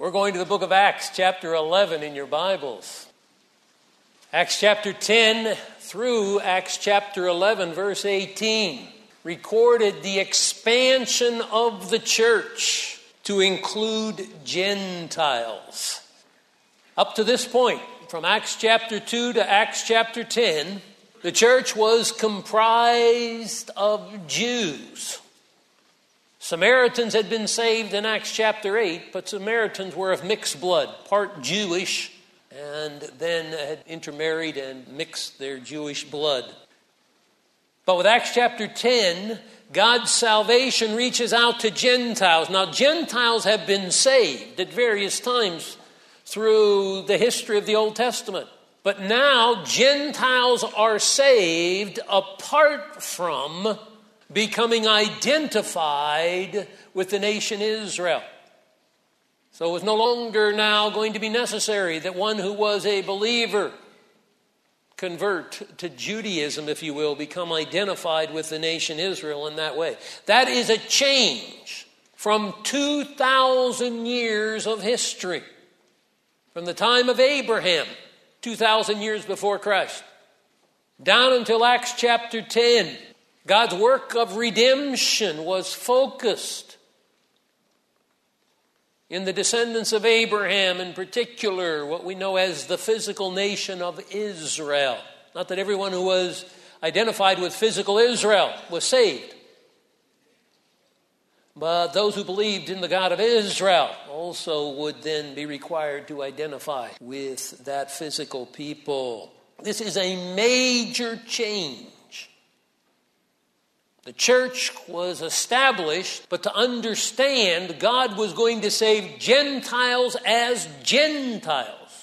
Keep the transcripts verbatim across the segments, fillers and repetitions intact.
We're going to the book of Acts, chapter eleven in your Bibles. Acts chapter ten through Acts chapter eleven, verse eighteen, recorded the expansion of the church to include Gentiles. Up to this point, from Acts chapter two to Acts chapter ten, the church was comprised of Jews. Samaritans had been saved in Acts chapter eight, but Samaritans were of mixed blood, part Jewish, and then had intermarried and mixed their Jewish blood. But with Acts chapter ten, God's salvation reaches out to Gentiles. Now, Gentiles have been saved at various times through the history of the Old Testament. But now, Gentiles are saved apart from becoming identified with the nation Israel. So it was no longer now going to be necessary that one who was a believer convert to Judaism, if you will, become identified with the nation Israel in that way. That is a change from two thousand years of history, from the time of Abraham, two thousand years before Christ, down until Acts chapter ten. God's work of redemption was focused in the descendants of Abraham, in particular, what we know as the physical nation of Israel. Not that everyone who was identified with physical Israel was saved, but those who believed in the God of Israel also would then be required to identify with that physical people. This is a major change. The church was established, but to understand God was going to save Gentiles as Gentiles,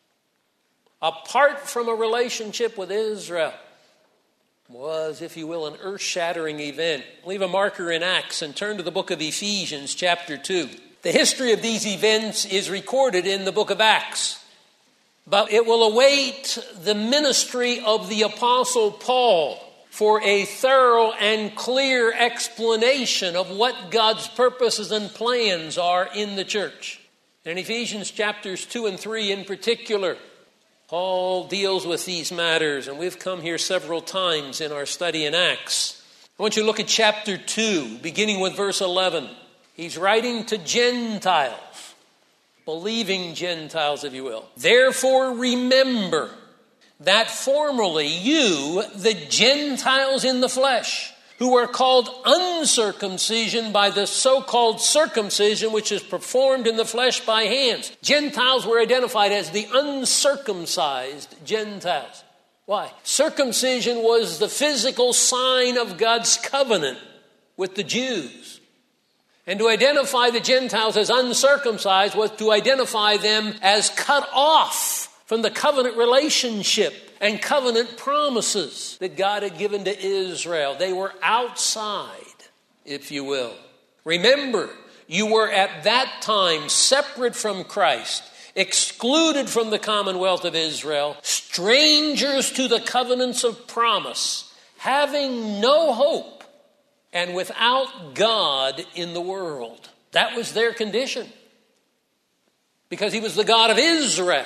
apart from a relationship with Israel, was, if you will, an earth-shattering event. Leave a marker in Acts and turn to the book of Ephesians, chapter two. The history of these events is recorded in the book of Acts, but it will await the ministry of the Apostle Paul for a thorough and clear explanation of what God's purposes and plans are in the church. In Ephesians chapters two and three in particular, Paul deals with these matters, and we've come here several times in our study in Acts. I want you to look at chapter two, beginning with verse eleven. He's writing to Gentiles, believing Gentiles, if you will. Therefore remember that formerly you, the Gentiles in the flesh, who were called uncircumcision by the so-called circumcision which is performed in the flesh by hands. Gentiles were identified as the uncircumcised Gentiles. Why? Circumcision was the physical sign of God's covenant with the Jews. And to identify the Gentiles as uncircumcised was to identify them as cut off from the covenant relationship and covenant promises that God had given to Israel. They were outside, if you will. Remember, you were at that time separate from Christ, excluded from the commonwealth of Israel, strangers to the covenants of promise, having no hope, and without God in the world. That was their condition, because he was the God of Israel.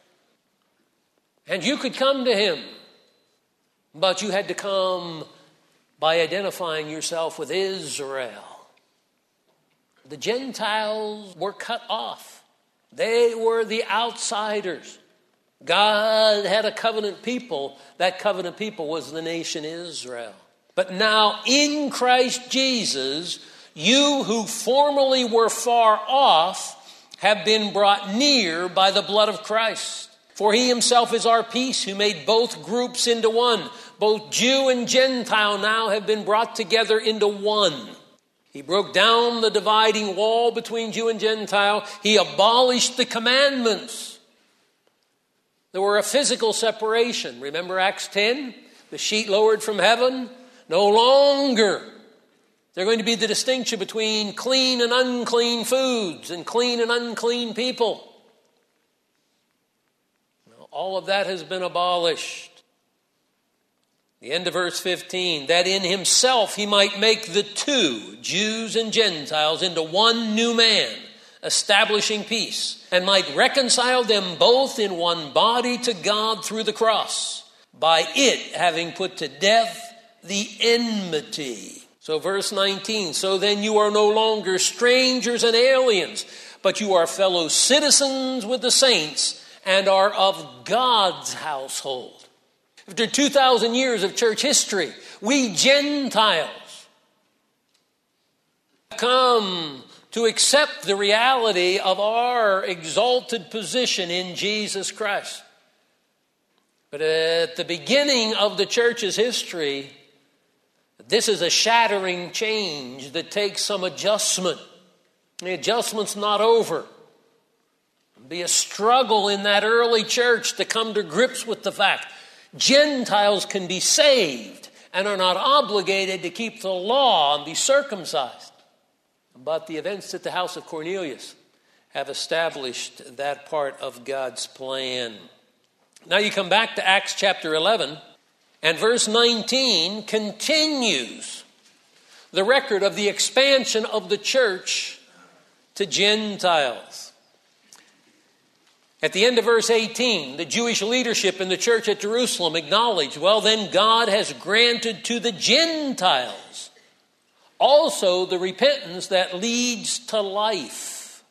And you could come to him, but you had to come by identifying yourself with Israel. The Gentiles were cut off. They were the outsiders. God had a covenant people. That covenant people was the nation Israel. But now in Christ Jesus, you who formerly were far off have been brought near by the blood of Christ. For he himself is our peace, who made both groups into one. Both Jew and Gentile now have been brought together into one. He broke down the dividing wall between Jew and Gentile. He abolished the commandments. There were a physical separation. Remember Acts ten? The sheet lowered from heaven. No longer. There's going to be the distinction between clean and unclean foods and clean and unclean people. All of that has been abolished. The end of verse fifteen, that in himself he might make the two, Jews and Gentiles, into one new man, establishing peace, and might reconcile them both in one body to God through the cross, by it having put to death the enmity. So verse nineteen, so then you are no longer strangers and aliens, but you are fellow citizens with the saints and are of God's household. After two thousand years of church history, we Gentiles come to accept the reality of our exalted position in Jesus Christ. But at the beginning of the church's history, this is a shattering change that takes some adjustment. The adjustment's not over. It'll be a struggle in that early church to come to grips with the fact Gentiles can be saved and are not obligated to keep the law and be circumcised. But the events at the house of Cornelius have established that part of God's plan. Now you come back to Acts chapter eleven, and verse nineteen continues the record of the expansion of the church to Gentiles. At the end of verse eighteen, the Jewish leadership in the church at Jerusalem acknowledged, well, then God has granted to the Gentiles also the repentance that leads to life.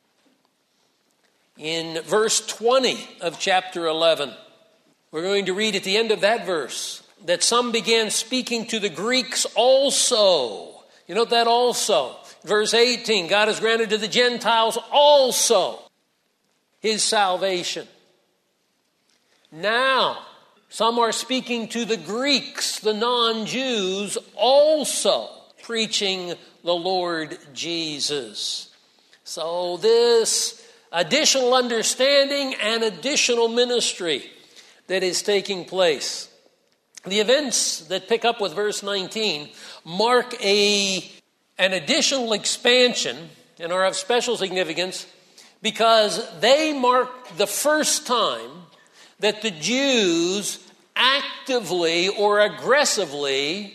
In verse twenty of chapter eleven, we're going to read at the end of that verse that some began speaking to the Greeks also. You note that also. Verse eighteen, God has granted to the Gentiles also his salvation. Now, some are speaking to the Greeks, the non-Jews, also preaching the Lord Jesus. So this additional understanding and additional ministry that is taking place. The events that pick up with verse nineteen mark a, an additional expansion and are of special significance because they mark the first time that the Jews actively or aggressively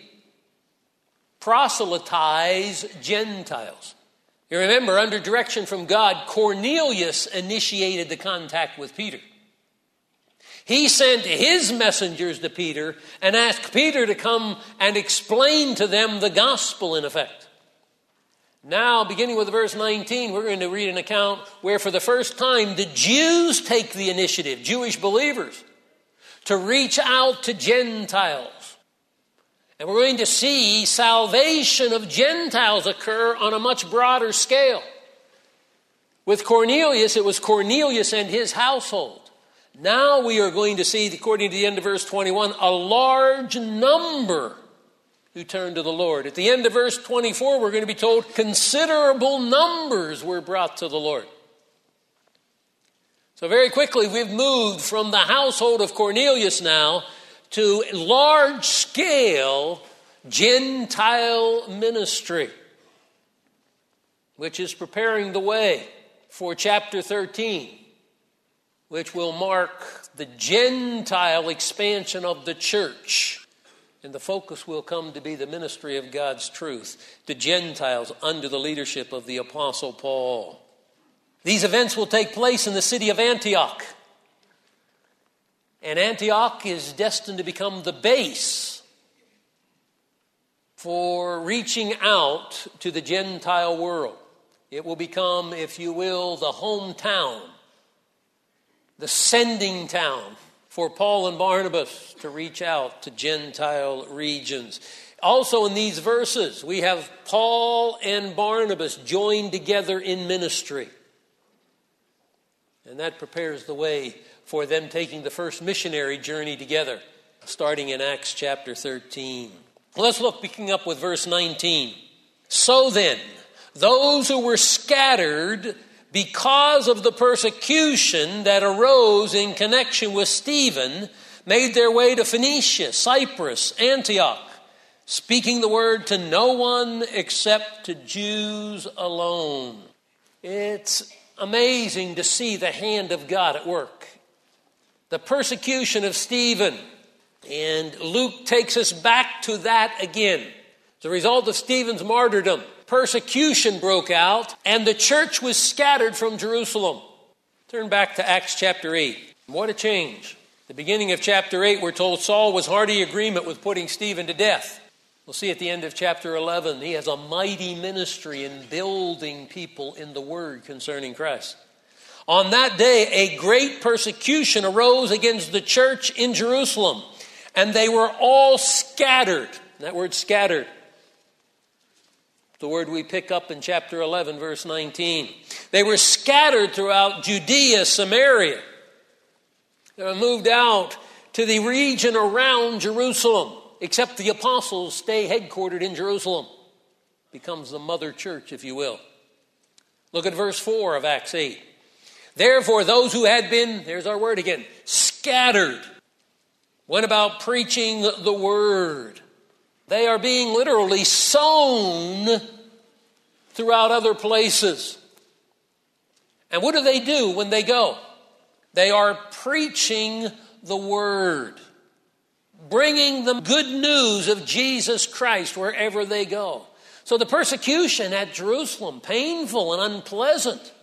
proselytize Gentiles. You remember, under direction from God, Cornelius initiated the contact with Peter. He sent his messengers to Peter and asked Peter to come and explain to them the gospel in effect. Now, beginning with verse nineteen, we're going to read an account where for the first time the Jews take the initiative, Jewish believers, to reach out to Gentiles. And we're going to see salvation of Gentiles occur on a much broader scale. With Cornelius, it was Cornelius and his household. Now we are going to see, according to the end of verse twenty-one, a large number who turned to the Lord. At the end of verse twenty-four, we're going to be told considerable numbers were brought to the Lord. So very quickly, we've moved from the household of Cornelius now to large-scale Gentile ministry, which is preparing the way for chapter thirteen, which will mark the Gentile expansion of the church. And the focus will come to be the ministry of God's truth to Gentiles under the leadership of the Apostle Paul. These events will take place in the city of Antioch. And Antioch is destined to become the base for reaching out to the Gentile world. It will become, if you will, the hometown, the sending town for Paul and Barnabas to reach out to Gentile regions. Also in these verses, we have Paul and Barnabas joined together in ministry. And that prepares the way for them taking the first missionary journey together, starting in Acts chapter thirteen. Let's look, picking up with verse nineteen. So then, those who were scattered because of the persecution that arose in connection with Stephen made their way to Phoenicia, Cyprus, Antioch, speaking the word to no one except to Jews alone. It's amazing to see the hand of God at work. The persecution of Stephen. And Luke takes us back to that again. As a result of Stephen's martyrdom, persecution broke out, and the church was scattered from Jerusalem. Turn back to Acts chapter eight. What a change. The beginning of chapter eight, we're told Saul was hearty agreement with putting Stephen to death. We'll see at the end of chapter eleven, he has a mighty ministry in building people in the word concerning Christ. On that day, a great persecution arose against the church in Jerusalem, and they were all scattered. That word scattered, the word we pick up in chapter eleven, verse nineteen. They were scattered throughout Judea, Samaria. They were moved out to the region around Jerusalem, except the apostles stay headquartered in Jerusalem. Becomes the mother church, if you will. Look at verse four of Acts eight. Therefore, those who had been, there's our word again, scattered, went about preaching the word. They are being literally sown throughout other places. And what do they do when they go? They are preaching the word, bringing the good news of Jesus Christ wherever they go. So the persecution at Jerusalem, painful and unpleasant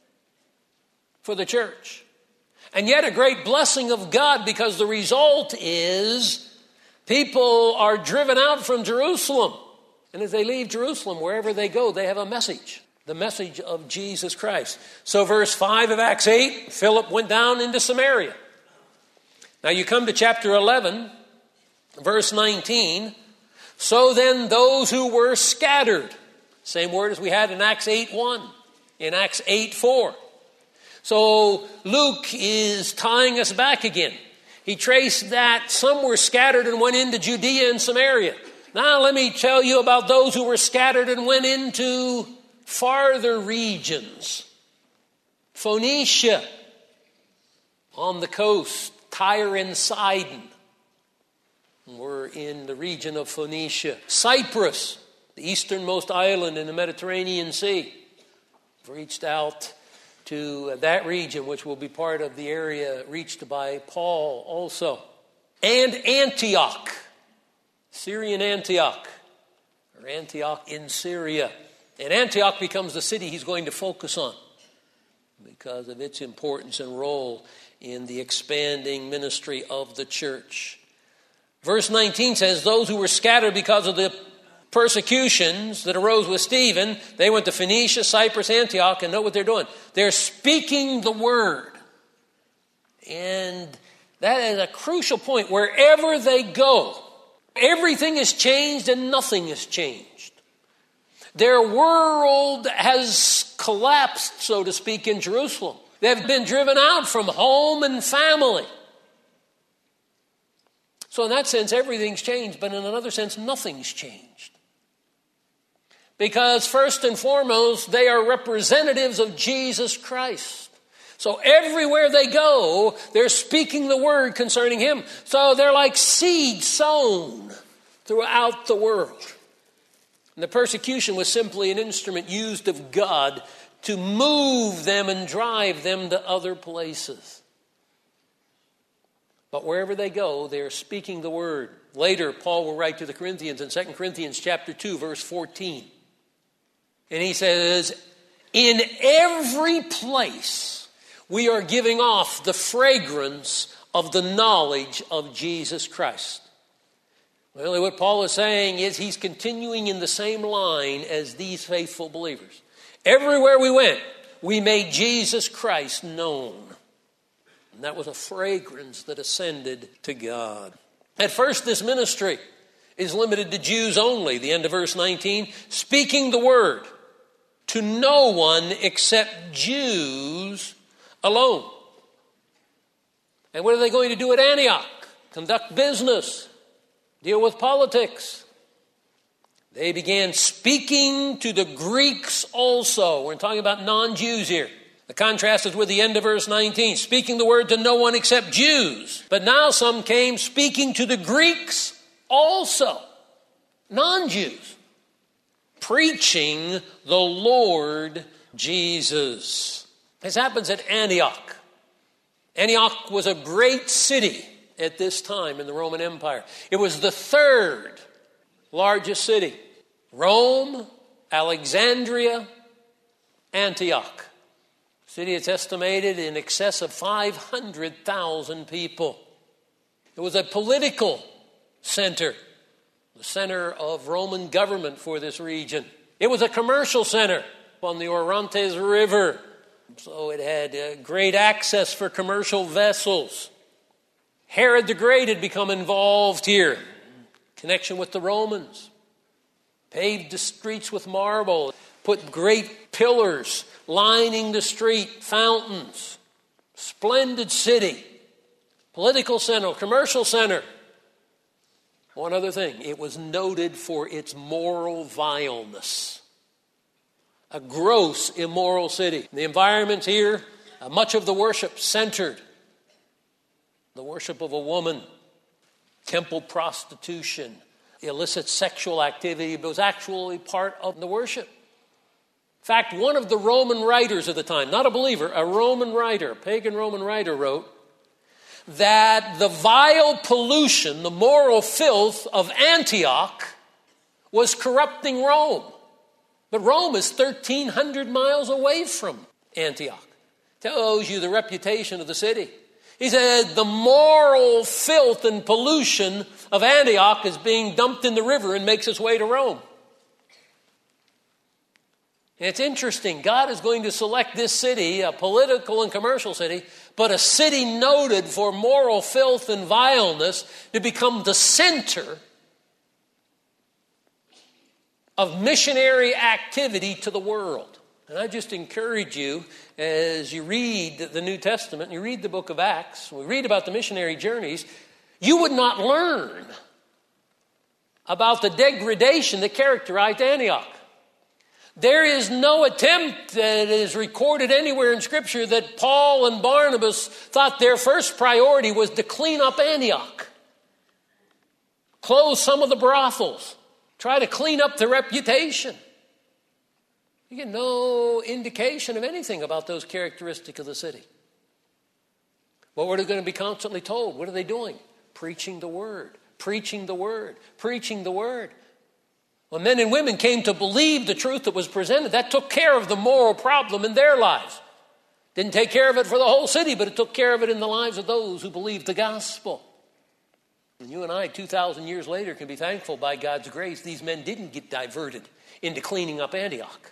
for the church. And yet a great blessing of God, because the result is people are driven out from Jerusalem. And as they leave Jerusalem, wherever they go, they have a message. The message of Jesus Christ. So verse five of Acts eight, Philip went down into Samaria. Now you come to chapter eleven, verse nineteen. So then those who were scattered, same word as we had in Acts eight one, in Acts eight four. So Luke is tying us back again. He traced that some were scattered and went into Judea and Samaria. Now let me tell you about those who were scattered and went into farther regions. Phoenicia on the coast, Tyre and Sidon. We're in the region of Phoenicia. Cyprus, the easternmost island in the Mediterranean Sea. We've reached out to that region, which will be part of the area reached by Paul also. And Antioch, Syrian Antioch, or Antioch in Syria. And Antioch becomes the city he's going to focus on because of its importance and role in the expanding ministry of the church. Verse nineteen says, those who were scattered because of the persecutions that arose with Stephen, they went to Phoenicia, Cyprus, Antioch, and know what they're doing. They're speaking the word. And that is a crucial point. Wherever they go, everything is changed and nothing is changed. Their world has collapsed, so to speak, in Jerusalem. They've been driven out from home and family. So in that sense, everything's changed, but in another sense, nothing's changed. Because first and foremost, they are representatives of Jesus Christ. So everywhere they go, they're speaking the word concerning him. So they're like seed sown throughout the world. And the persecution was simply an instrument used of God to move them and drive them to other places. But wherever they go, they are speaking the word. Later, Paul will write to the Corinthians in Second Corinthians chapter two, verse fourteen. And he says, in every place we are giving off the fragrance of the knowledge of Jesus Christ. Well, what Paul is saying is he's continuing in the same line as these faithful believers. Everywhere we went, we made Jesus Christ known. And that was a fragrance that ascended to God. At first, this ministry is limited to Jews only. The end of verse nineteen, speaking the word to no one except Jews alone. And what are they going to do at Antioch? Conduct business. Deal with politics. They began speaking to the Greeks also. We're talking about non-Jews here. The contrast is with the end of verse nineteen. Speaking the word to no one except Jews. But now some came speaking to the Greeks also. Non-Jews. Preaching the Lord Jesus. This happens at Antioch. Antioch was a great city at this time in the Roman Empire. It was the third largest city. Rome Alexandria, Antioch. City is estimated in excess of five hundred thousand people. It was a political center, the center of Roman government for this region. It was a commercial center on the Orontes River, so it had uh, great access for commercial vessels. Herod the Great had become involved here, connection with the Romans. Paved the streets with marble, put great pillars lining the street, fountains. Splendid city, political center, commercial center. One other thing, it was noted for its moral vileness. A gross, immoral city. The environment here, uh, much of the worship centered. The worship of a woman, temple prostitution, illicit sexual activity, but was actually part of the worship. In fact, one of the Roman writers of the time, not a believer, a Roman writer, a pagan Roman writer wrote that the vile pollution, the moral filth of Antioch was corrupting Rome. But Rome is thirteen hundred miles away from Antioch. Tells you the reputation of the city. He said the moral filth and pollution of Antioch is being dumped in the river and makes its way to Rome. And it's interesting. God is going to select this city, a political and commercial city, but a city noted for moral filth and vileness, to become the center of missionary activity to the world. And I just encourage you, as you read the New Testament, and you read the book of Acts, we read about the missionary journeys, you would not learn about the degradation that characterized Antioch. There is no attempt that is recorded anywhere in Scripture that Paul and Barnabas thought their first priority was to clean up Antioch, close some of the brothels, try to clean up the reputation. You get no indication of anything about those characteristics of the city. What were they going to be constantly told? What are they doing? Preaching the word, preaching the word, preaching the word. When men and women came to believe the truth that was presented, that took care of the moral problem in their lives. Didn't take care of it for the whole city, but it took care of it in the lives of those who believed the gospel. And you and I, two thousand years later, can be thankful by God's grace these men didn't get diverted into cleaning up Antioch.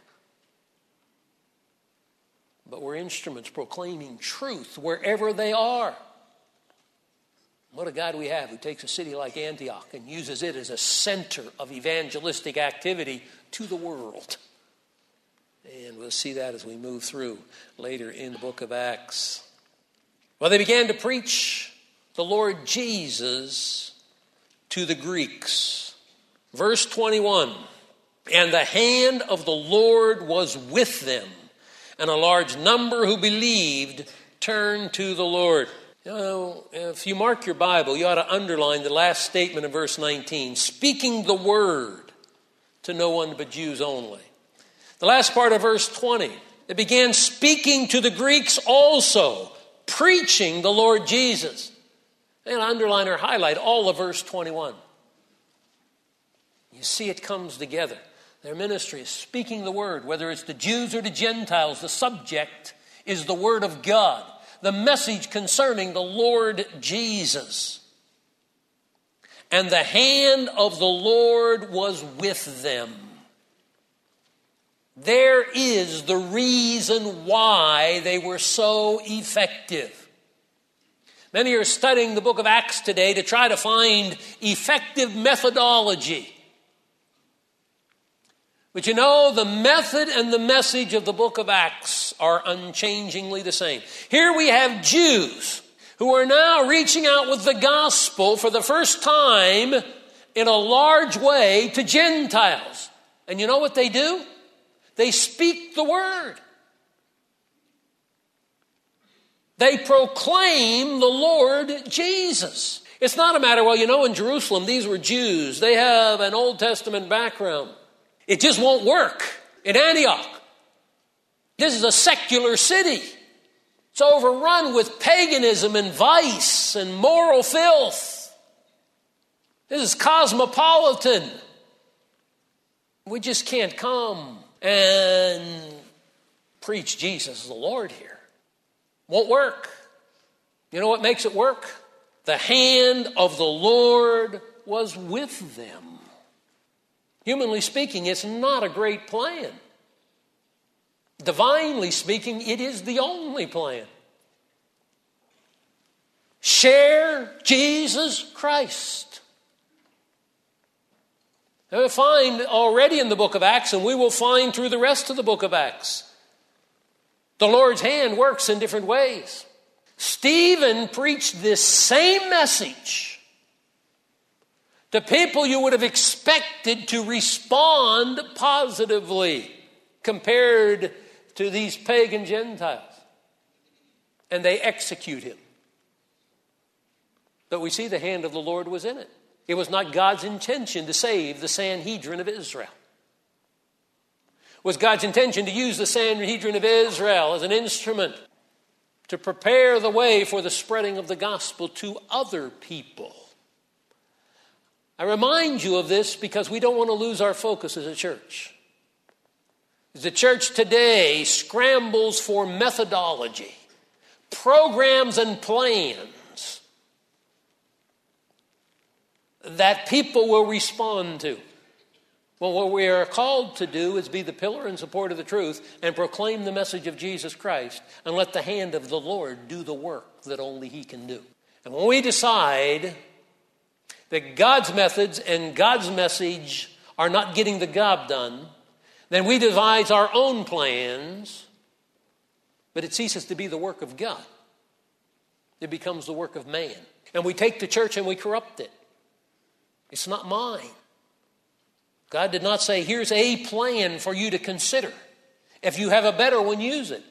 But we're instruments proclaiming truth wherever they are. What a God we have who takes a city like Antioch and uses it as a center of evangelistic activity to the world. And we'll see that as we move through later in the book of Acts. Well, they began to preach the Lord Jesus to the Greeks. Verse twenty-one, and the hand of the Lord was with them, and a large number who believed turned to the Lord. You know, if you mark your Bible, you ought to underline the last statement of verse nineteen, speaking the word to no one but Jews only. The last part of verse twenty, they began speaking to the Greeks also, preaching the Lord Jesus. And underline or highlight all of verse twenty-one. You see it comes together. Their ministry is speaking the word, whether it's to Jews or to Gentiles. The subject is the word of God, the message concerning the Lord Jesus. And the hand of the Lord was with them. There is the reason why they were so effective. Many are studying the book of Acts today to try to find effective methodology. But you know, the method and the message of the book of Acts are unchangingly the same. Here we have Jews who are now reaching out with the gospel for the first time in a large way to Gentiles. And you know what they do? They speak the word. They proclaim the Lord Jesus. It's not a matter, well, you know, in Jerusalem, these were Jews. They have an Old Testament background. It just won't work in Antioch. This is a secular city. It's overrun with paganism and vice and moral filth. This is cosmopolitan. We just can't come and preach Jesus as the Lord here. Won't work. You know what makes it work? The hand of the Lord was with them. Humanly speaking, it's not a great plan. Divinely speaking, it is the only plan. Share Jesus Christ. And we find already in the book of Acts, and we will find through the rest of the book of Acts, the Lord's hand works in different ways. Stephen preached this same message to people you would have expected to respond positively compared to these pagan Gentiles. And they execute him. But we see the hand of the Lord was in it. It was not God's intention to save the Sanhedrin of Israel. It was God's intention to use the Sanhedrin of Israel as an instrument to prepare the way for the spreading of the gospel to other people. I remind you of this because we don't want to lose our focus as a church. The church today scrambles for methodology, programs and plans that people will respond to. Well, what we are called to do is be the pillar and support of the truth and proclaim the message of Jesus Christ and let the hand of the Lord do the work that only He can do. And when we decide that God's methods and God's message are not getting the job done, then we devise our own plans, but it ceases to be the work of God. It becomes the work of man. And we take the church and we corrupt it. It's not mine. God did not say, here's a plan for you to consider. If you have a better one, use it.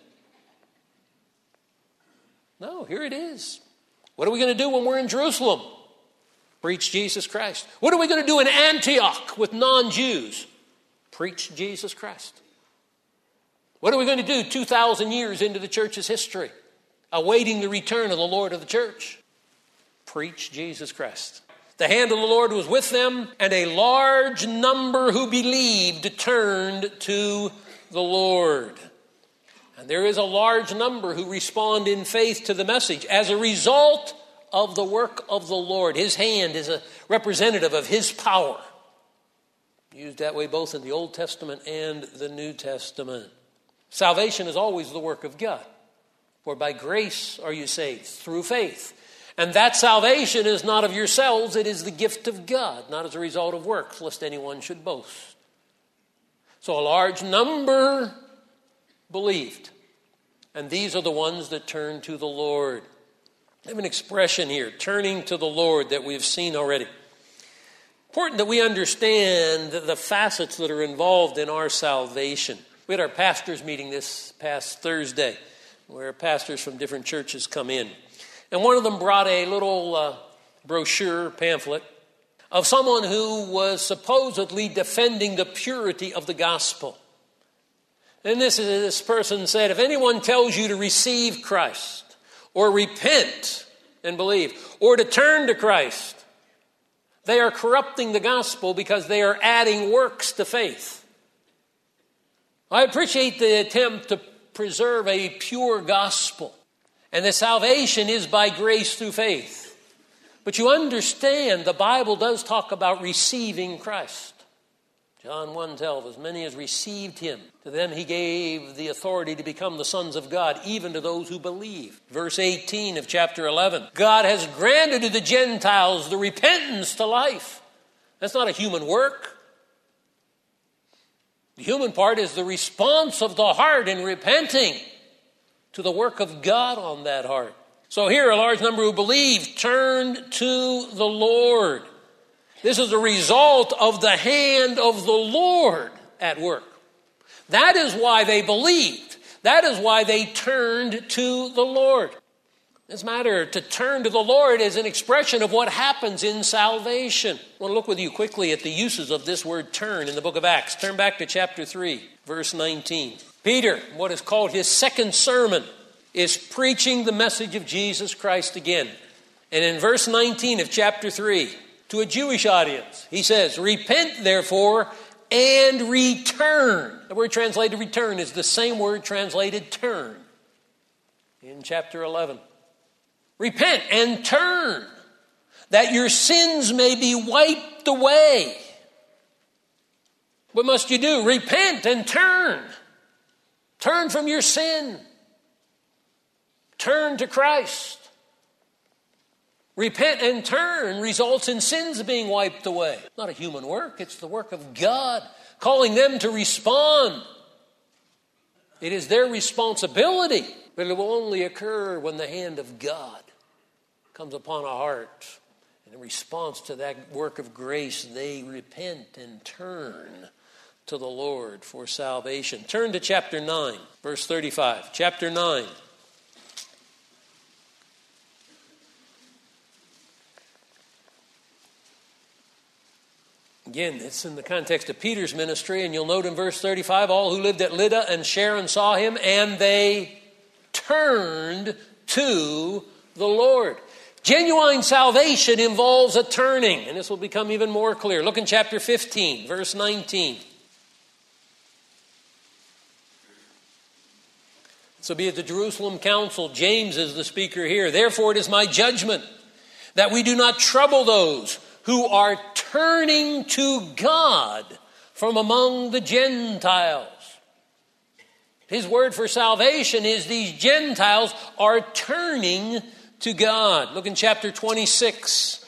No, here it is. What are we going to do when we're in Jerusalem? Preach Jesus Christ. What are we going to do in Antioch with non-Jews? Preach Jesus Christ. What are we going to do two thousand years into the church's history, awaiting the return of the Lord of the church? Preach Jesus Christ. The hand of the Lord was with them, and a large number who believed turned to the Lord. And there is a large number who respond in faith to the message as a result of the work of the Lord. His hand is a representative of His power. Used that way both in the Old Testament and the New Testament. Salvation is always the work of God. For by grace are you saved, through faith. And that salvation is not of yourselves, it is the gift of God, not as a result of works, lest anyone should boast. So a large number believed. And these are the ones that turn to the Lord. I have an expression here, turning to the Lord, that we've seen already. Important that we understand the facets that are involved in our salvation. We had our pastors meeting this past Thursday, where pastors from different churches come in. And one of them brought a little uh, brochure, pamphlet, of someone who was supposedly defending the purity of the gospel. And this, this person said, if anyone tells you to receive Christ, or repent and believe, or to turn to Christ, they are corrupting the gospel because they are adding works to faith. I appreciate the attempt to preserve a pure gospel. And the salvation is by grace through faith. But you understand the Bible does talk about receiving Christ. John one twelve, as many as received Him, to them He gave the authority to become the sons of God, even to those who believe. Verse eighteen of chapter eleven, God has granted to the Gentiles the repentance to life. That's not a human work. The human part is the response of the heart in repenting to the work of God on that heart. So here a large number who believed turned to the Lord. This is a result of the hand of the Lord at work. That is why they believed. That is why they turned to the Lord. This matter, to turn to the Lord, is an expression of what happens in salvation. I want to look with you quickly at the uses of this word turn in the book of Acts. Turn back to chapter three, verse nineteen. Peter, what is called his second sermon, is preaching the message of Jesus Christ again. And in verse nineteen of chapter three, to a Jewish audience, he says, repent therefore and return. The word translated return is the same word translated turn in chapter eleven. Repent and turn, that your sins may be wiped away. What must you do? Repent and turn. Turn from your sin. Turn to Christ. Repent and turn results in sins being wiped away. Not a human work, it's the work of God, calling them to respond. It is their responsibility, but it will only occur when the hand of God comes upon a heart. And in response to that work of grace, they repent and turn to the Lord for salvation. Turn to chapter nine, verse thirty-five. Chapter nine. Again, it's in the context of Peter's ministry, and you'll note in verse thirty-five, all who lived at Lydda and Sharon saw him, and they turned to the Lord. Genuine salvation involves a turning, and this will become even more clear. Look in chapter fifteen, verse nineteen. So be at the Jerusalem council. James is the speaker here. Therefore it is my judgment that we do not trouble those who are turning to God from among the Gentiles. His word for salvation is these Gentiles are turning to God. Look in chapter twenty-six.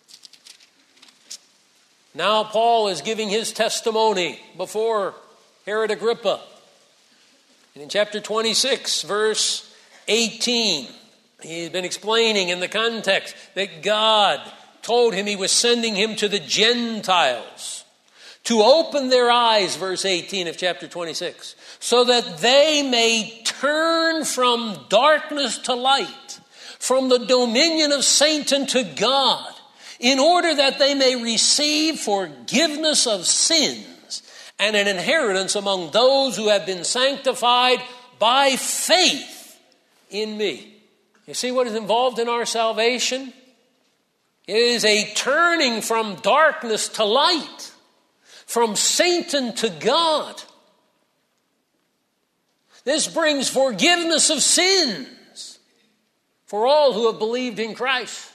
Now Paul is giving his testimony before Herod Agrippa. And in chapter twenty-six, verse eighteen, he's been explaining in the context that God told him he was sending him to the Gentiles to open their eyes, verse eighteen of chapter twenty-six, so that they may turn from darkness to light, from the dominion of Satan to God, in order that they may receive forgiveness of sins and an inheritance among those who have been sanctified by faith in me. You see what is involved in our salvation? It is a turning from darkness to light, from Satan to God. This brings forgiveness of sins for all who have believed in Christ.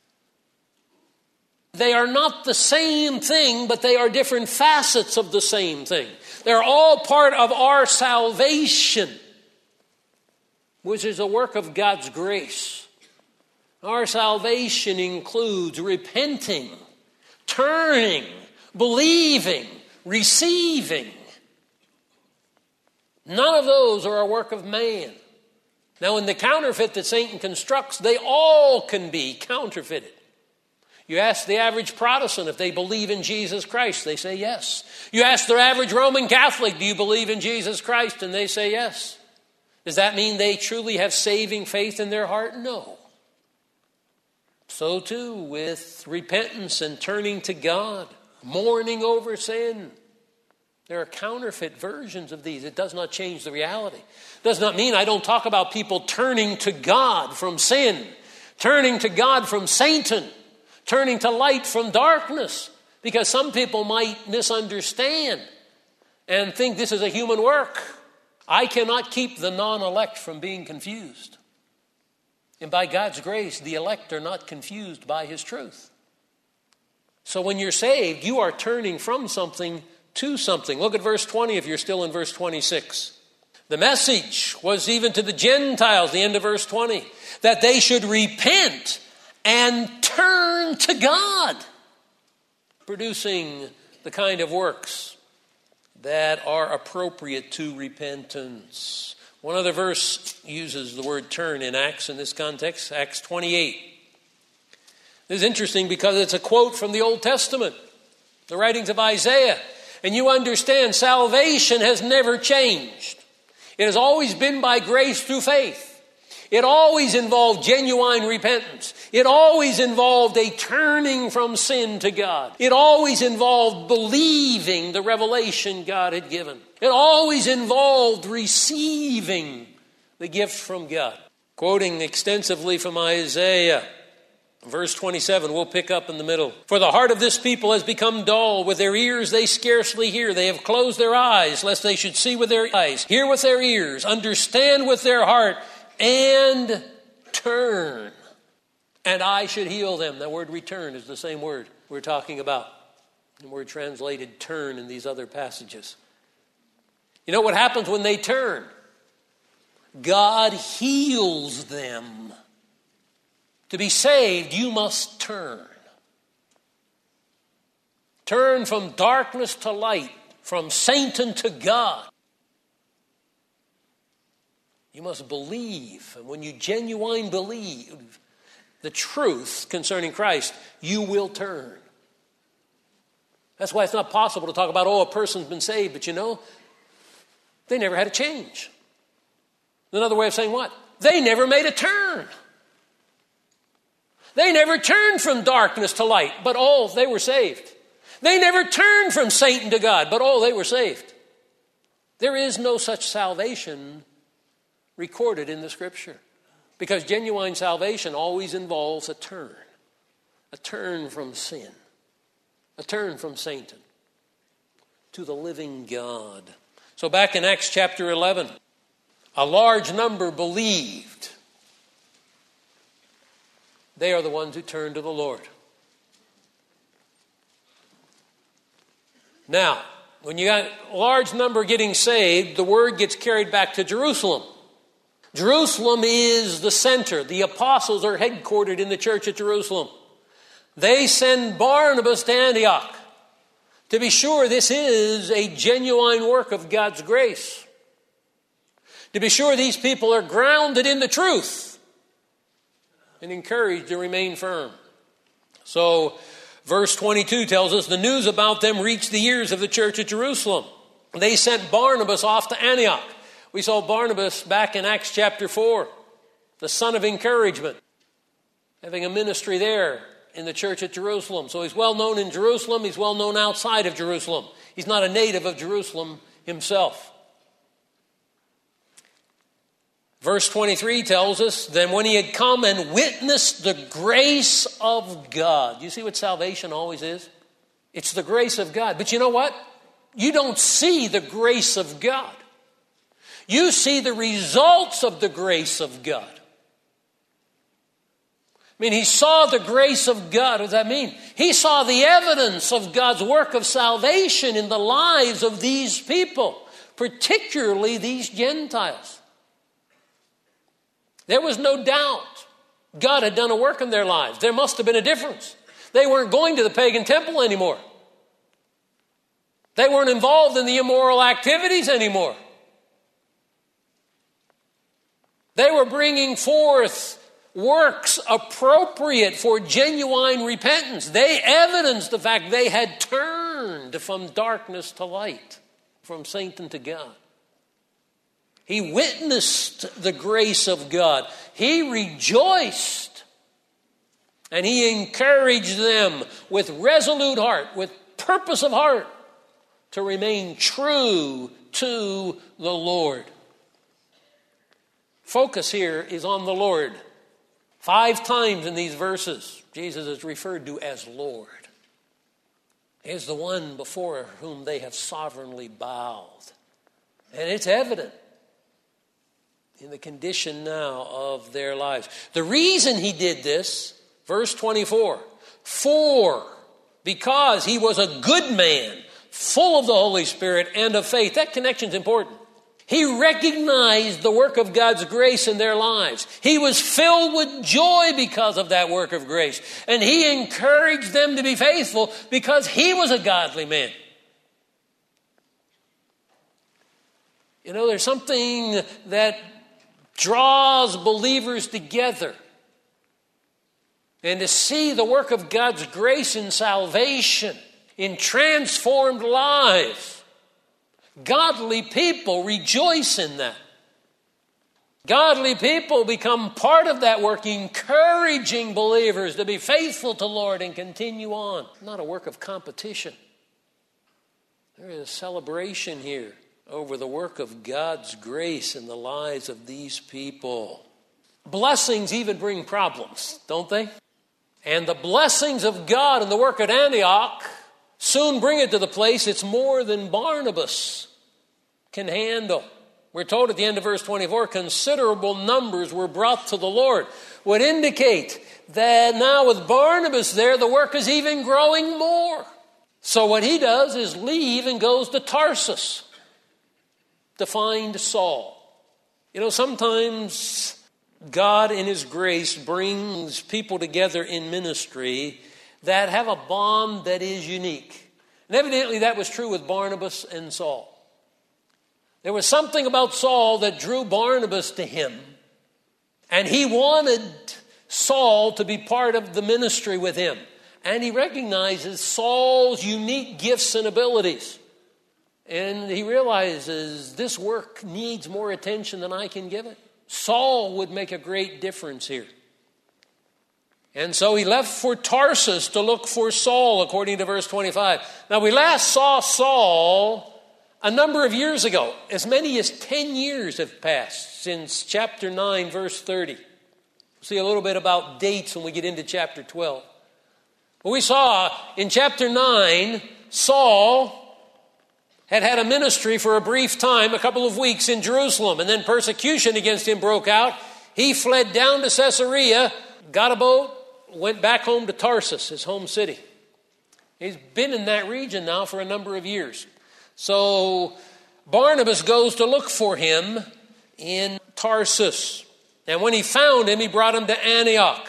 They are not the same thing, but they are different facets of the same thing. They're all part of our salvation, which is a work of God's grace. Our salvation includes repenting, turning, believing, receiving. None of those are a work of man. Now, in the counterfeit that Satan constructs, they all can be counterfeited. You ask the average Protestant if they believe in Jesus Christ, they say yes. You ask the average Roman Catholic, do you believe in Jesus Christ? And they say yes. Does that mean they truly have saving faith in their heart? No. So too with repentance and turning to God, mourning over sin. There are counterfeit versions of these. It does not change the reality. It does not mean I don't talk about people turning to God from sin, turning to God from Satan, turning to light from darkness, because some people might misunderstand and think this is a human work. I cannot keep the non-elect from being confused. And by God's grace, the elect are not confused by his truth. So when you're saved, you are turning from something to something. Look at verse twenty if you're still in verse twenty-six. The message was even to the Gentiles, the end of verse twenty, that they should repent and turn to God, producing the kind of works that are appropriate to repentance. One other verse uses the word turn in Acts in this context, Acts twenty-eight. This is interesting because it's a quote from the Old Testament, the writings of Isaiah. And you understand salvation has never changed. It has always been by grace through faith. It always involved genuine repentance. It always involved a turning from sin to God. It always involved believing the revelation God had given. It always involved receiving the gift from God. Quoting extensively from Isaiah, Verse twenty-seven, we'll pick up in the middle. For the heart of this people has become dull. With their ears they scarcely hear. They have closed their eyes, lest they should see with their eyes, hear with their ears, understand with their heart, and turn. And I should heal them. That word return is the same word we're talking about. The word translated turn in these other passages. You know what happens when they turn? God heals them. To be saved, you must turn. Turn from darkness to light, from Satan to God. You must believe. And when you genuinely believe the truth concerning Christ, you will turn. That's why it's not possible to talk about, oh, a person's been saved, but you know, they never had a change. Another way of saying what? They never made a turn. They never turned from darkness to light, but oh, they were saved. They never turned from Satan to God, but oh, they were saved. There is no such salvation recorded in the Scripture, because genuine salvation always involves a turn, a turn from sin, a turn from Satan to the living God. So back in Acts chapter eleven, a large number believed. They are the ones who turn to the Lord. Now, when you got a large number getting saved, the word gets carried back to Jerusalem. Jerusalem is the center. The apostles are headquartered in the church at Jerusalem. They send Barnabas to Antioch. To be sure, this is a genuine work of God's grace. To be sure, these people are grounded in the truth and encouraged to remain firm. So, verse twenty-two tells us the news about them reached the ears of the church at Jerusalem. They sent Barnabas off to Antioch. We saw Barnabas back in Acts chapter four, the son of encouragement, having a ministry there in the church at Jerusalem. So he's well known in Jerusalem. He's well known outside of Jerusalem. He's not a native of Jerusalem himself. Verse twenty-three tells us, then when he had come and witnessed the grace of God. You see what salvation always is? It's the grace of God. But you know what? You don't see the grace of God. You see the results of the grace of God. I mean, he saw the grace of God. What does that mean? He saw the evidence of God's work of salvation in the lives of these people, particularly these Gentiles. There was no doubt God had done a work in their lives. There must have been a difference. They weren't going to the pagan temple anymore. They weren't involved in the immoral activities anymore. They were bringing forth works appropriate for genuine repentance. They evidenced the fact they had turned from darkness to light, from Satan to God. He witnessed the grace of God. He rejoiced. And he encouraged them with resolute heart, with purpose of heart, to remain true to the Lord. Focus here is on the Lord. Five times in these verses, Jesus is referred to as Lord. He is the one before whom they have sovereignly bowed. And it's evident in the condition now of their lives. The reason he did this, verse twenty-four, for, because he was a good man, full of the Holy Spirit and of faith. That connection's important. He recognized the work of God's grace in their lives. He was filled with joy because of that work of grace. And he encouraged them to be faithful because he was a godly man. You know, there's something that draws believers together. And to see the work of God's grace in salvation, in transformed lives, godly people rejoice in that. Godly people become part of that work, encouraging believers to be faithful to the Lord and continue on. Not a work of competition. There is a celebration here over the work of God's grace in the lives of these people. Blessings even bring problems, don't they? And the blessings of God in the work at Antioch soon bring it to the place it's more than Barnabas can handle. We're told at the end of verse twenty-four, considerable numbers were brought to the Lord. Would indicate that now with Barnabas there, the work is even growing more. So what he does is leave and goes to Tarsus to find Saul. You know, sometimes God in his grace brings people together in ministry that have a bond that is unique. And evidently that was true with Barnabas and Saul. There was something about Saul that drew Barnabas to him. And he wanted Saul to be part of the ministry with him. And he recognizes Saul's unique gifts and abilities. And he realizes this work needs more attention than I can give it. Saul would make a great difference here. And so he left for Tarsus to look for Saul, according to verse twenty-five. Now, we last saw Saul a number of years ago. As many as ten years have passed since chapter nine, verse thirty. We'll see a little bit about dates when we get into chapter twelve. But we saw in chapter nine, Saul had had a ministry for a brief time, a couple of weeks in Jerusalem, and then persecution against him broke out. He fled down to Caesarea, got a boat, went back home to Tarsus, his home city. He's been in that region now for a number of years. So Barnabas goes to look for him in Tarsus. And when he found him, he brought him to Antioch.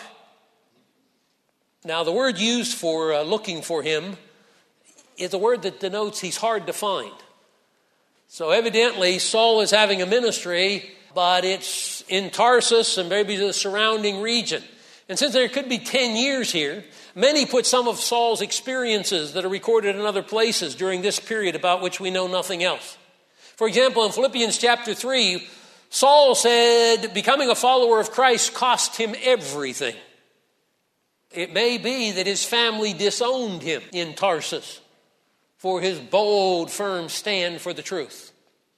Now, the word used for uh, looking for him is a word that denotes he's hard to find. So evidently, Saul is having a ministry, but it's in Tarsus and maybe the surrounding region. And since there could be ten years here, many put some of Saul's experiences that are recorded in other places during this period about which we know nothing else. For example, in Philippians chapter three, Saul said becoming a follower of Christ cost him everything. It may be that his family disowned him in Tarsus for his bold, firm stand for the truth.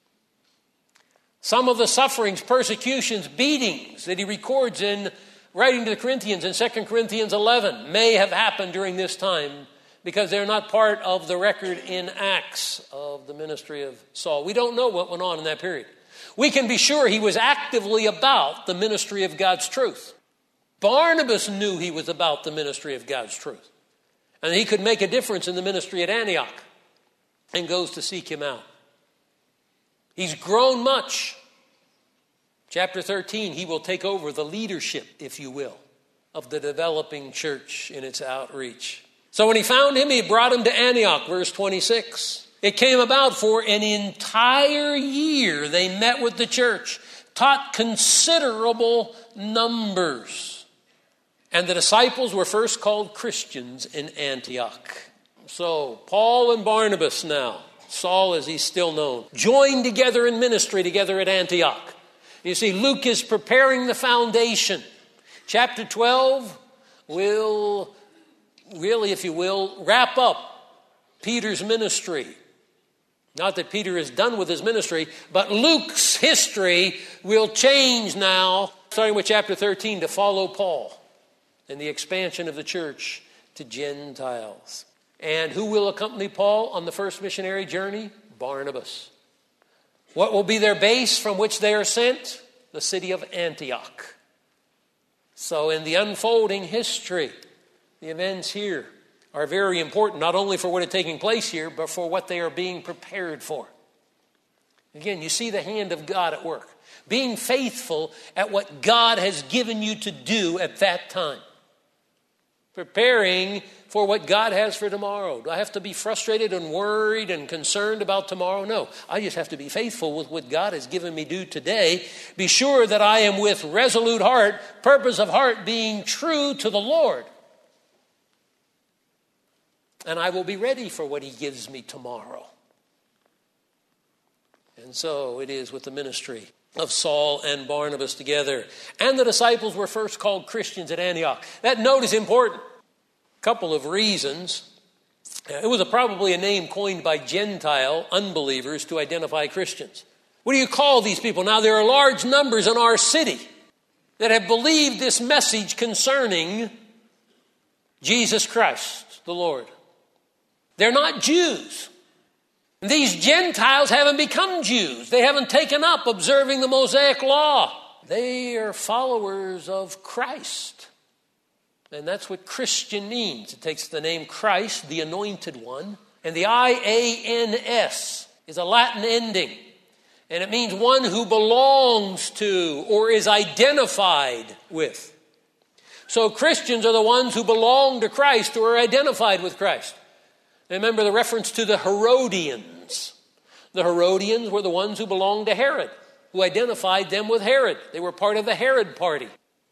Some of the sufferings, persecutions, beatings that he records in writing to the Corinthians in Second Corinthians eleven may have happened during this time because they're not part of the record in Acts of the ministry of Saul. We don't know what went on in that period. We can be sure he was actively about the ministry of God's truth. Barnabas knew he was about the ministry of God's truth. And he could make a difference in the ministry at Antioch and goes to seek him out. He's grown much. Chapter thirteen, he will take over the leadership, if you will, of the developing church in its outreach. So when he found him, he brought him to Antioch, verse twenty-six. It came about for an entire year they met with the church, taught considerable numbers. And the disciples were first called Christians in Antioch. So Paul and Barnabas now, Saul as he's still known, joined together in ministry together at Antioch. You see, Luke is preparing the foundation. Chapter twelve will really, if you will, wrap up Peter's ministry. Not that Peter is done with his ministry, but Luke's history will change now, starting with chapter thirteen, to follow Paul and the expansion of the church to Gentiles. And who will accompany Paul on the first missionary journey? Barnabas. What will be their base from which they are sent? The city of Antioch. So in the unfolding history, the events here are very important, not only for what is taking place here, but for what they are being prepared for. Again, you see the hand of God at work. Being faithful at what God has given you to do at that time. Preparing for what God has for tomorrow. Do I have to be frustrated and worried and concerned about tomorrow? No. I just have to be faithful with what God has given me to do today. Be sure that I am with resolute heart, purpose of heart, being true to the Lord. And I will be ready for what he gives me tomorrow. And so it is with the ministry of Saul and Barnabas together. And the disciples were first called Christians at Antioch. That note is important. A couple of reasons. It was a, probably a name coined by Gentile unbelievers to identify Christians. What do you call these people? Now, there are large numbers in our city that have believed this message concerning Jesus Christ, the Lord. They're not Jews. These Gentiles haven't become Jews. They haven't taken up observing the Mosaic law. They are followers of Christ. And that's what Christian means. It takes the name Christ, the anointed one, and the I A N S is a Latin ending. And it means one who belongs to or is identified with. So Christians are the ones who belong to Christ or are identified with Christ. Remember the reference to the Herodians. The Herodians were the ones who belonged to Herod, who identified them with Herod. They were part of the Herod party.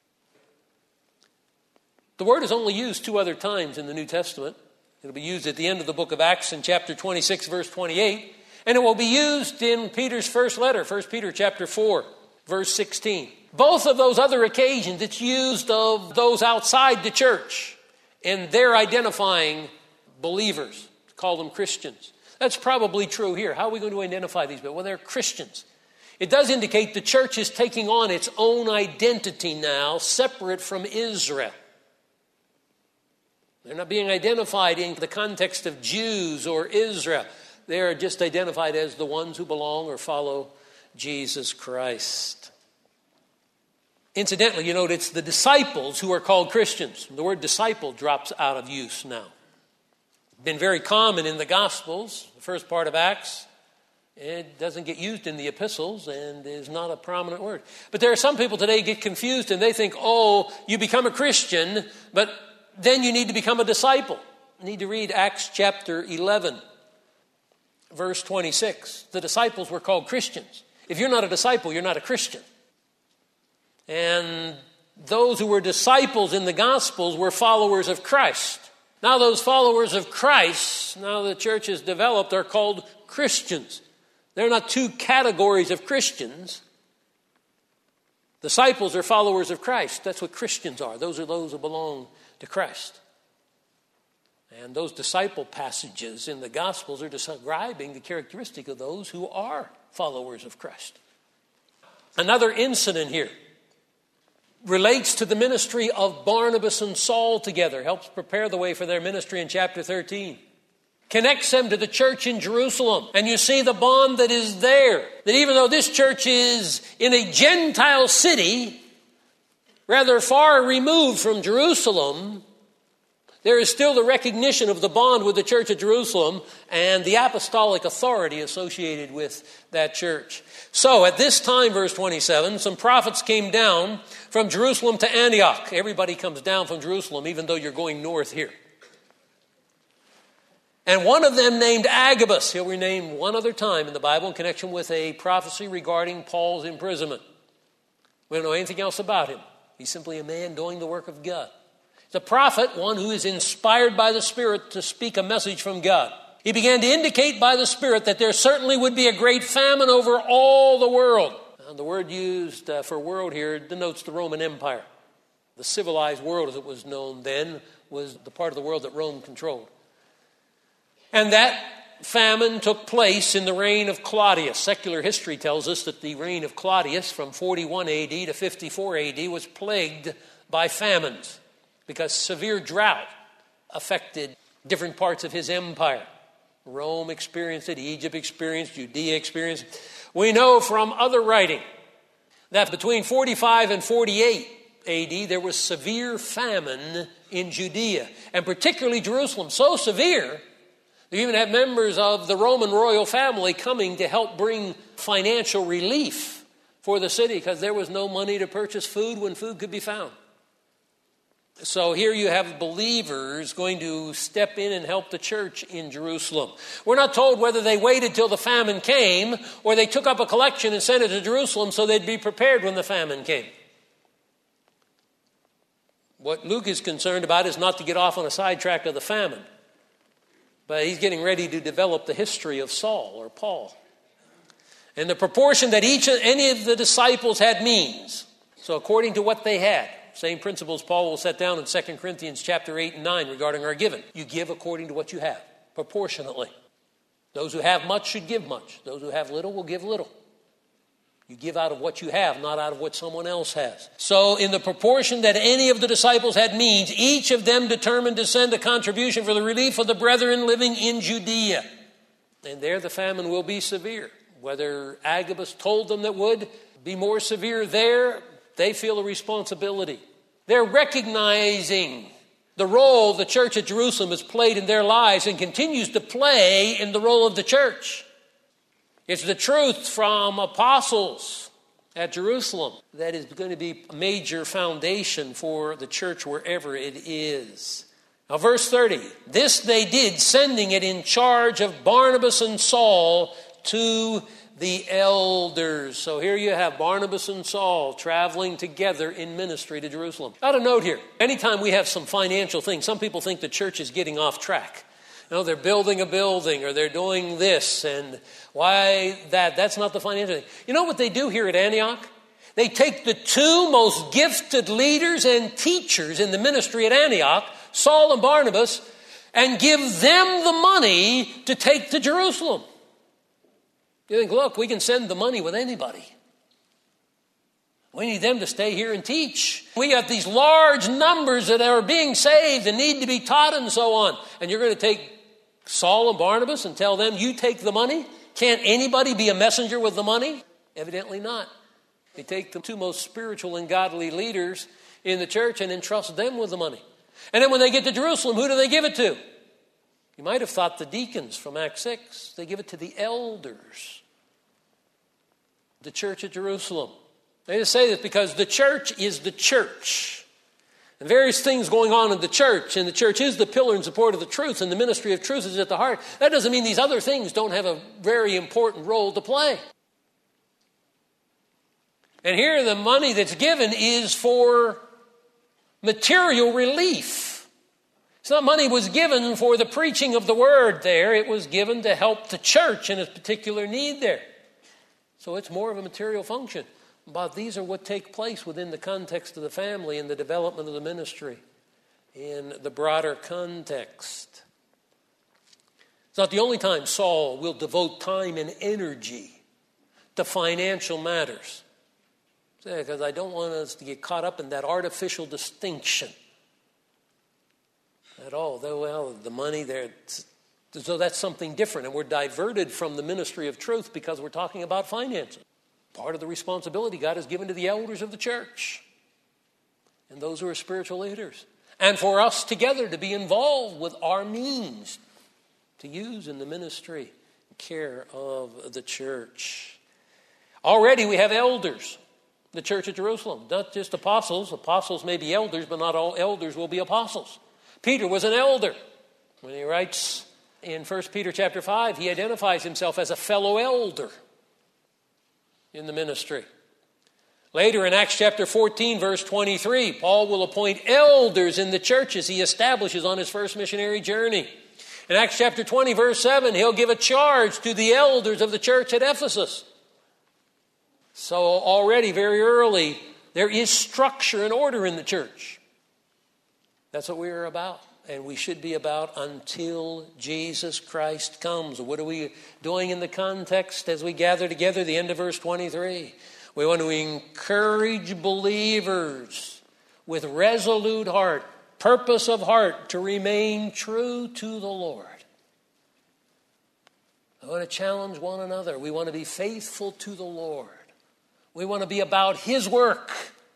The word is only used two other times in the New Testament. It'll be used at the end of the book of Acts in chapter twenty-six, verse twenty-eight. And it will be used in Peter's first letter, First Peter chapter four, verse sixteen. Both of those other occasions, it's used of those outside the church. And they're identifying believers. Call them Christians. That's probably true here. How are we going to identify these people? Well, they're Christians. It does indicate the church is taking on its own identity now, separate from Israel. They're not being identified in the context of Jews or Israel. They're just identified as the ones who belong or follow Jesus Christ. Incidentally, you note it's the disciples who are called Christians. The word disciple drops out of use now. It's been very common in the Gospels, the first part of Acts. It doesn't get used in the epistles and is not a prominent word. But there are some people today who get confused and they think, oh, you become a Christian, but then you need to become a disciple. You need to read Acts chapter eleven, verse twenty-six. The disciples were called Christians. If you're not a disciple, you're not a Christian. And those who were disciples in the Gospels were followers of Christ. Now those followers of Christ, now the church has developed, are called Christians. They're not two categories of Christians. Disciples are followers of Christ. That's what Christians are. Those are those who belong to Christ. And those disciple passages in the Gospels are describing the characteristic of those who are followers of Christ. Another incident here relates to the ministry of Barnabas and Saul together, helps prepare the way for their ministry in chapter thirteen. Connects them to the church in Jerusalem. And you see the bond that is there. That even though this church is in a Gentile city, rather far removed from Jerusalem, there is still the recognition of the bond with the church at Jerusalem and the apostolic authority associated with that church. So at this time, verse twenty-seven, some prophets came down from Jerusalem to Antioch. Everybody comes down from Jerusalem, even though you're going north here. And one of them named Agabus, he'll rename one other time in the Bible in connection with a prophecy regarding Paul's imprisonment. We don't know anything else about him. He's simply a man doing the work of God. He's a prophet, one who is inspired by the Spirit to speak a message from God. He began to indicate by the Spirit that there certainly would be a great famine over all the world. And the word used uh, for world here denotes the Roman Empire. The civilized world, as it was known then, was the part of the world that Rome controlled. And that famine took place in the reign of Claudius. Secular history tells us that the reign of Claudius from forty-one A D to fifty-four A D was plagued by famines because severe drought affected different parts of his empire. Rome experienced it, Egypt experienced, Judea experienced it. We know from other writing that between forty-five and forty-eight A D there was severe famine in Judea, and particularly Jerusalem, so severe they even had members of the Roman royal family coming to help bring financial relief for the city because there was no money to purchase food when food could be found. So here you have believers going to step in and help the church in Jerusalem. We're not told whether they waited till the famine came or they took up a collection and sent it to Jerusalem so they'd be prepared when the famine came. What Luke is concerned about is not to get off on a sidetrack of the famine. But he's getting ready to develop the history of Saul or Paul. And the proportion that each any of the disciples had means. So according to what they had, same principles Paul will set down in Second Corinthians chapter eight and nine regarding our giving. You give according to what you have, proportionately. Those who have much should give much. Those who have little will give little. You give out of what you have, not out of what someone else has. So in the proportion that any of the disciples had means, each of them determined to send a contribution for the relief of the brethren living in Judea. And there the famine will be severe. Whether Agabus told them that would be more severe there, they feel a responsibility. They're recognizing the role the church at Jerusalem has played in their lives and continues to play in the role of the church. It's the truth from apostles at Jerusalem that is going to be a major foundation for the church wherever it is. Now, verse thirty, this they did, sending it in charge of Barnabas and Saul to the elders. So here you have Barnabas and Saul traveling together in ministry to Jerusalem. Got a note here. Anytime we have some financial thing, some people think the church is getting off track. You know, they're building a building or they're doing this and why that? That's not the financial thing. You know what they do here at Antioch? They take the two most gifted leaders and teachers in the ministry at Antioch, Saul and Barnabas, and give them the money to take to Jerusalem. You think, look, we can send the money with anybody. We need them to stay here and teach. We got these large numbers that are being saved and need to be taught and so on. And you're going to take Saul and Barnabas and tell them, you take the money? Can't anybody be a messenger with the money? Evidently not. They take the two most spiritual and godly leaders in the church and entrust them with the money. And then when they get to Jerusalem, who do they give it to? You might have thought the deacons from Acts six. They give it to the elders. The church at Jerusalem. They just say this because the church is the church. And various things going on in the church. And the church is the pillar and support of the truth. And the ministry of truth is at the heart. That doesn't mean these other things don't have a very important role to play. And here the money that's given is for material relief. It's not money was given for the preaching of the word there. It was given to help the church in a particular need there. So it's more of a material function. But these are what take place within the context of the family and the development of the ministry in the broader context. It's not the only time Saul will devote time and energy to financial matters. Because I don't want us to get caught up in that artificial distinction at all. Though, well, the money there, so that's something different. And we're diverted from the ministry of truth because we're talking about finances. Part of the responsibility God has given to the elders of the church and those who are spiritual leaders. And for us together to be involved with our means to use in the ministry and care of the church. Already we have elders, the church at Jerusalem. Not just apostles. Apostles may be elders, but not all elders will be apostles. Peter was an elder. When he writes in First Peter chapter five, he identifies himself as a fellow elder in the ministry. Later in Acts chapter fourteen, verse twenty-three, Paul will appoint elders in the churches he establishes on his first missionary journey. In Acts chapter twenty, verse seven, he'll give a charge to the elders of the church at Ephesus. So already, very early, there is structure and order in the church. That's what we're about. And we should be about until Jesus Christ comes. What are we doing in the context as we gather together? The end of verse twenty-three. We want to encourage believers with resolute heart, purpose of heart, to remain true to the Lord. I want to challenge one another. We want to be faithful to the Lord. We want to be about His work.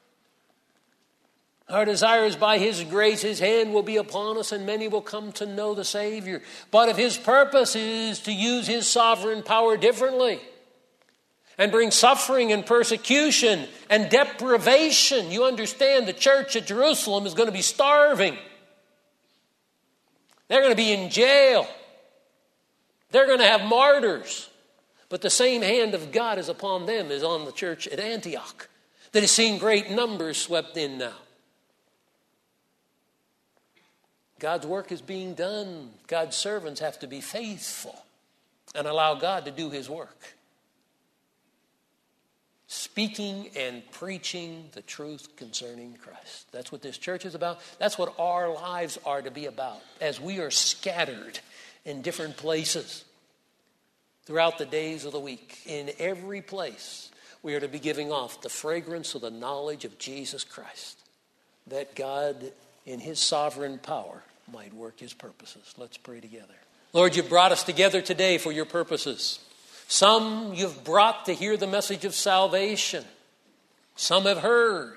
Our desire is by His grace, His hand will be upon us and many will come to know the Savior. But if His purpose is to use His sovereign power differently and bring suffering and persecution and deprivation, you understand the church at Jerusalem is going to be starving. They're going to be in jail. They're going to have martyrs. But the same hand of God is upon them as on the church at Antioch that has seen great numbers swept in now. God's work is being done. God's servants have to be faithful and allow God to do His work. Speaking and preaching the truth concerning Christ. That's what this church is about. That's what our lives are to be about as we are scattered in different places throughout the days of the week. In every place we are to be giving off the fragrance of the knowledge of Jesus Christ, that God, in his sovereign power, might work his purposes. Let's pray together. Lord, you've brought us together today for your purposes. Some you've brought to hear the message of salvation. Some have heard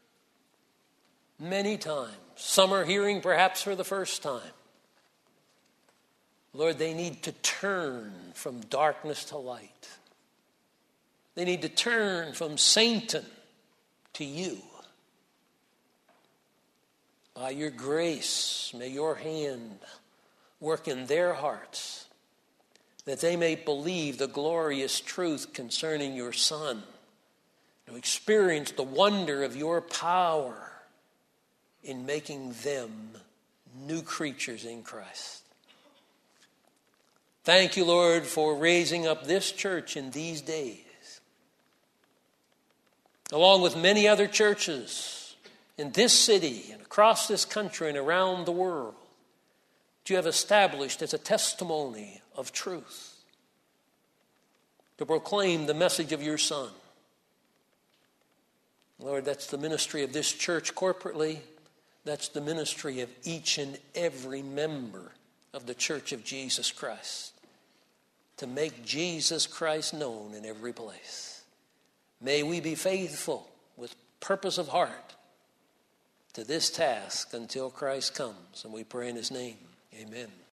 many times. Some are hearing perhaps for the first time. Lord, they need to turn from darkness to light. They need to turn from Satan to you. By your grace, may your hand work in their hearts, that they may believe the glorious truth concerning your Son, to experience the wonder of your power in making them new creatures in Christ. Thank you, Lord, for raising up this church in these days, along with many other churches in this city and across this country and around the world, that you have established as a testimony of truth, to proclaim the message of your Son. Lord, that's the ministry of this church corporately. That's the ministry of each and every member of the Church of Jesus Christ, to make Jesus Christ known in every place. May we be faithful with purpose of heart to this task until Christ comes. And we pray in his name. Amen.